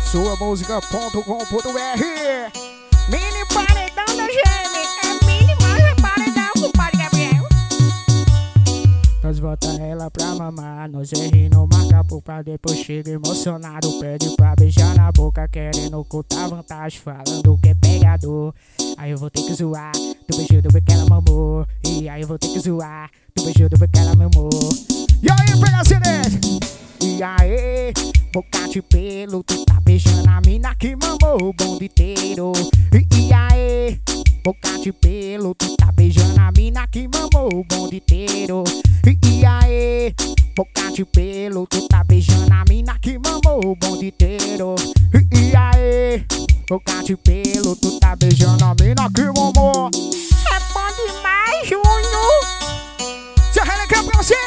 suamusica.com.br. Mini paredão da GM, é mini mais paredão com o Padre Gabriel. Nós bota ela pra mamar, nós rindo, marca pro pra depois chega emocionado, pede pra beijar na boca, querendo ocultar vantagem, falando que é pegador. Aí eu vou ter que zoar, tu beijou do que ela mamou. E aí eu vou ter que zoar, tu beijou do que ela mamou. E aí, pega CD! E aí, boca de pelo, tu tá beijando a mina que mamou o bonde inteiro. E aí, boca de pelo, tu tá beijando a mina que mamou o bonde inteiro. E aí, boca de pelo, tu tá beijando a mina que mamou o bonde inteiro. E aí, boca de pelo, tu tá beijando a mina que mamou. É bom demais, Júnior. Se arrelencar pra você.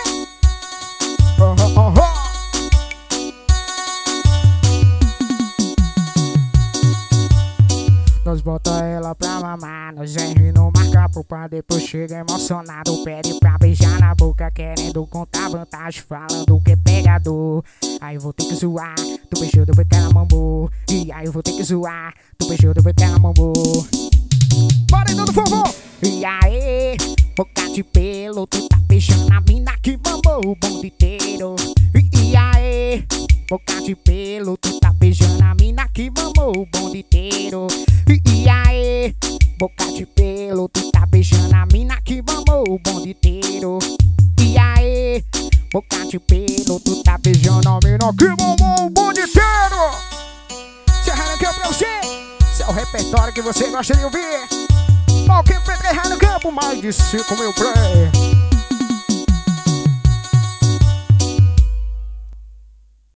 Nós bota ela pra mamar, nós rindo, marca pro pão, depois chega emocionado, pede pra beijar na boca, querendo contar vantagem, falando que é pegador. Aí eu vou ter que zoar, tu beijou do que ela mamou. E aí eu vou ter que zoar, tu beijou do que ela mamou. Paredão do Vovô! E aí, boca de pelo, tu tá beijando a mina que mamou o bonde inteiro. E aí, boca de pelo, tu tá beijando a mina que mamou o bonde inteiro. E aí, boca de pelo, tu tá beijando a mina que mamou o bonde inteiro. E aí, boca de pelo, tu tá beijando a mina que mamou o bonde inteiro. Se arranca pra você, esse é o repertório que você gosta de ouvir. Qualquer pedra errar no campo, mais de 5 mil play.